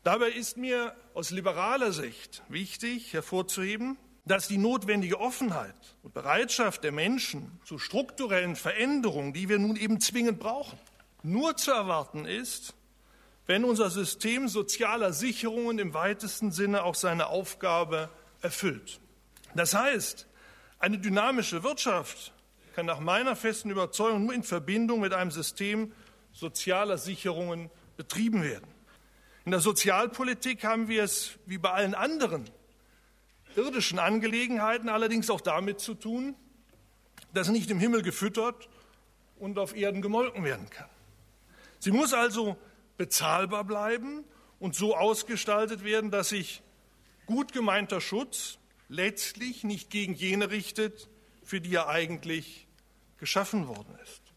Dabei ist mir aus liberaler Sicht wichtig hervorzuheben, dass die notwendige Offenheit und Bereitschaft der Menschen zu strukturellen Veränderungen, die wir nun eben zwingend brauchen, nur zu erwarten ist, wenn unser System sozialer Sicherungen im weitesten Sinne auch seine Aufgabe erfüllt. Das heißt, eine dynamische Wirtschaft kann nach meiner festen Überzeugung nur in Verbindung mit einem System sozialer Sicherungen betrieben werden. In der Sozialpolitik haben wir es wie bei allen anderen irdischen Angelegenheiten allerdings auch damit zu tun, dass nicht im Himmel gefüttert und auf Erden gemolken werden kann. Sie muss also bezahlbar bleiben und so ausgestaltet werden, dass sich gut gemeinter Schutz letztlich nicht gegen jene richtet, für die er eigentlich geschaffen worden ist.